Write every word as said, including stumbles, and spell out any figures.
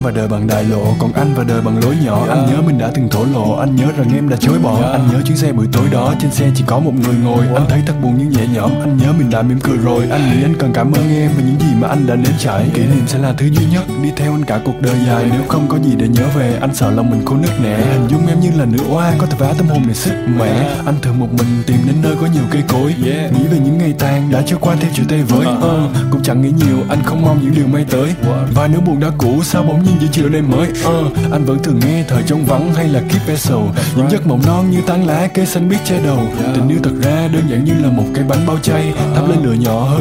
Và đời bằng đại lộ, còn anh và đời bằng lối nhỏ. Yeah. Anh nhớ mình đã từng thổ lộ, anh nhớ rằng em đã chối bỏ. Yeah. Anh nhớ chuyến xe buổi tối đó, trên xe chỉ có một người ngồi. What? Anh thấy thật buồn nhưng nhẹ nhõm, anh nhớ mình đã mỉm cười rồi. Anh nghĩ anh cần cảm ơn em về những gì mà anh đã nếm trải. Kỷ niệm sẽ là thứ duy nhất đi theo anh cả cuộc đời dài. Nếu không có gì để nhớ về, anh sợ lòng mình khô nứt nẻ. Hình dung em như là nữ oa, có thể phá tâm hồn này sức mẻ. Anh thường một mình tìm đến nơi có nhiều cây cối. Yeah. Nghĩ về những ngày tàn đã trôi qua theo chiều tây với. uh, Cũng chẳng nghĩ nhiều, anh không mong những điều may tới. Và nếu buồn đã cũ, sao bỗng nhiên giữa chiều nay mới. uh, Anh vẫn thường nghe thời trống vắng hay là Keep Vessel. Những giấc mộng non như tán lá cây xanh biếc che đầu. Tình yêu thật ra đơn giản như là một cái bánh bao chay, thắp lên lửa nhỏ hơn